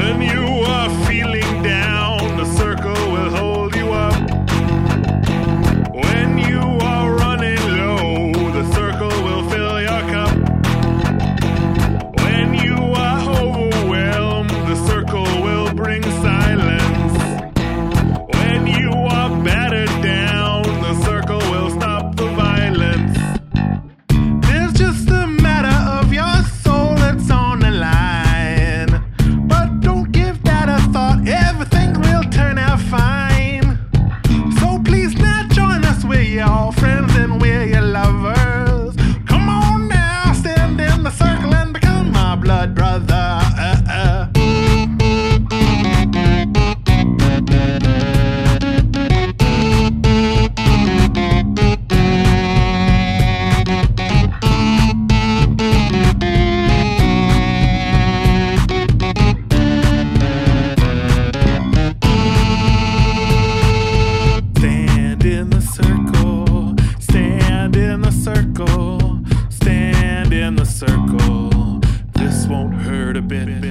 When you are feeling down, the circle will hold you up. When you are running low, the circle will fill your cup. When you are overwhelmed, the circle will bring silence. When you are battered down, the circle will stop the violence. There's just a matter of your soul that's on the line. But don't give that a thought, everything will turn out fine. So please now join us, we're your friends and we're your lovers. Come on now, stand in the circle and become my blood brother. Stand in the circle, stand in the circle, stand in the circle. This won't hurt a bit.